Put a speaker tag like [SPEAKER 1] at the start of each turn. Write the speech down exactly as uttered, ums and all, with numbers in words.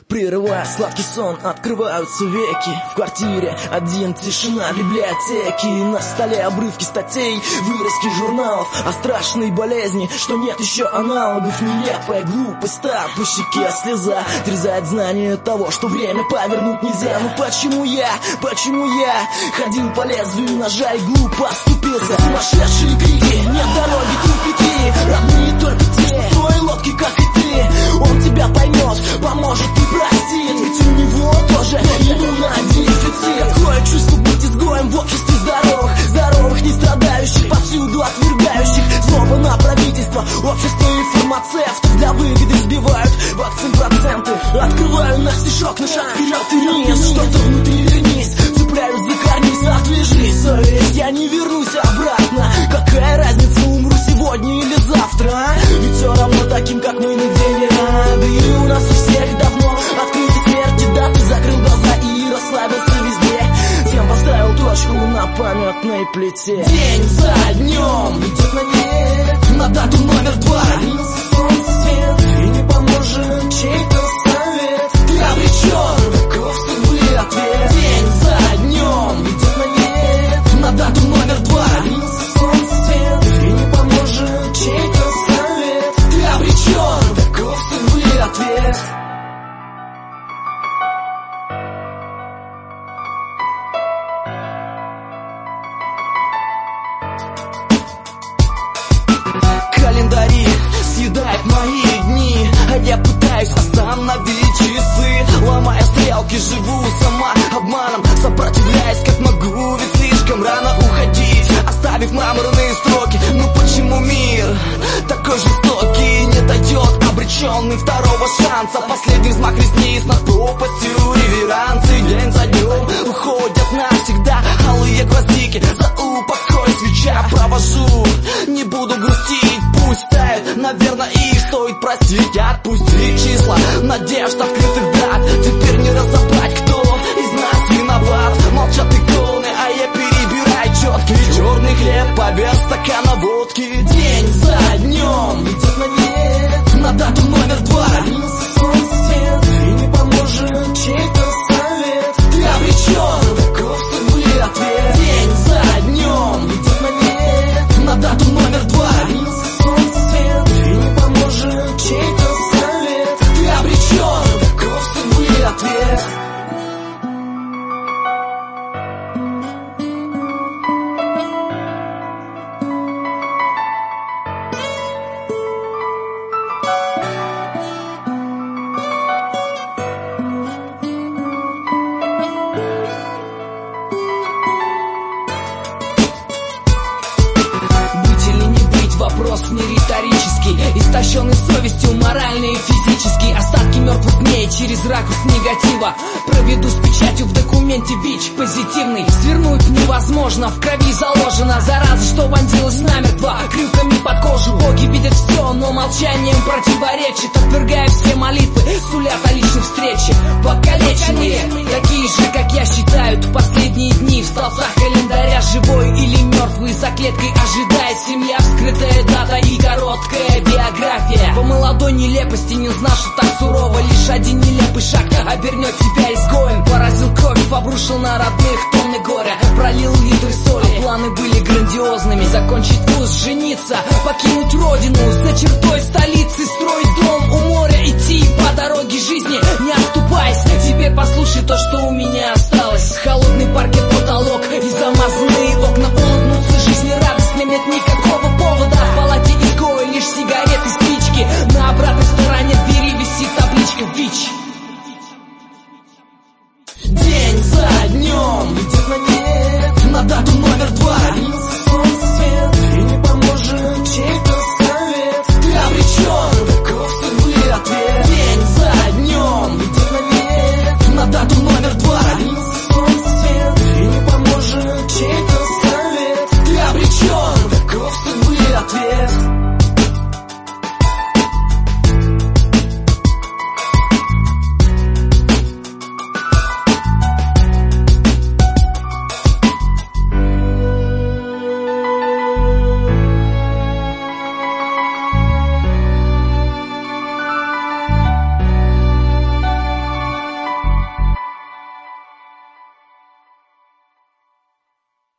[SPEAKER 1] Прерывая сладкий сон, открываются веки. В квартире один, тишина библиотеки. На столе обрывки статей, вырезки журналов о страшной болезни, что нет еще аналогов. Нелепая глупость, так по щеке слеза трезает знание того, что время повернуть нельзя. Ну почему я, почему я ходил по лезвию ножа и глупо оступился? Сумасшедшие крики, нет дороги, тупики. Родные только те, в твоей лодке, как и ты. Он тебя поймет, поможет и простит. Ведь у него тоже иммунодефицит. Какое чувство быть изгоем в обществе здоровых, здоровых, не страдающих, повсюду отвергающих. Злоба на правительство, общество и фармацевтов для выгоды сбивают вакцин проценты. Открываю на стишок, на шаг вперед и вниз. Что-то внутри вернись, цепляюсь за карниз. Отвяжи совесть, я не вернусь обратно. Какая разница, умру сегодня или завтра, а? Ведь все равно таким, как мы, нигде не рады. И у нас у всех давно открыты смерти даты. Закрыл глаза и расслабился везде. Всем поставил точку на памятной плите. День за днем идет на нет, на дату номер два. Родился солнце свет, и не поможет чей-то совет. Ты обречен, таков судьбы ответ. День за днем идет на нет, на дату номер два. Родился солнце свет, и не поможет чей-то совет. Ты обречен, таков судьбы ответ. Календари съедает мои дни, а я пытаюсь остановить часы. Ломая стрелки, живу сама обманом, сопротивляясь как могу, ведь слишком рано уходить, оставив мраморные строки. Ну почему мир такой жестокий, не дает обреченный второго шанса? Последний взмах ресниц над пропастью реверансы. День за днем уходят навсегда алые гвоздики, за упокой свеча провожу. Не буду грустить, пусть тает, наверное, их стоит простить. Отпусти числа надежд открытых дат, теперь не разобрать, кто из нас виноват. Молчат иконы, а я перебираю четкий черный хлеб поверх стакана водки. День за днем идет на нет, на дату номер два. Родился солнце свет, и не поможет чей-то совет. Ты обречен, таков судьбы ответ. День за днем идет на нет, на дату номер два. Родился солнце свет, и не поможет чей-то совет. Ты обречен, таков судьбы ответ. Вопрос не риторический, истощенный совестью морально и физически. Остатки мертвых дней через ракурс негатива проведу с печатью в документе ВИЧ позитивный. Свернуть невозможно, в крови заложена зараза, что вонзилась намертво крюками под кожу. Боги видят все, но молчанием противоречит, отвергая все молитвы, сулят о личной встрече. Покалеченные, такие же, как я, считают последние дни в столбцах календаря. Живой или мертвый, за клеткой ожидает семья, вскрытая дата и короткая биография. По молодой нелепости не знал, что так сурово. Лишь один нелепый шаг обернет тебя изгоем. Поразил кровь, обрушил на родных тонны горя, пролил литры соли. Планы были грандиозными: закончить вуз, жениться, покинуть родину, за чертой столицы строить дом у моря, идти по дороге жизни, не оступаясь. Теперь послушай то, что у меня осталось.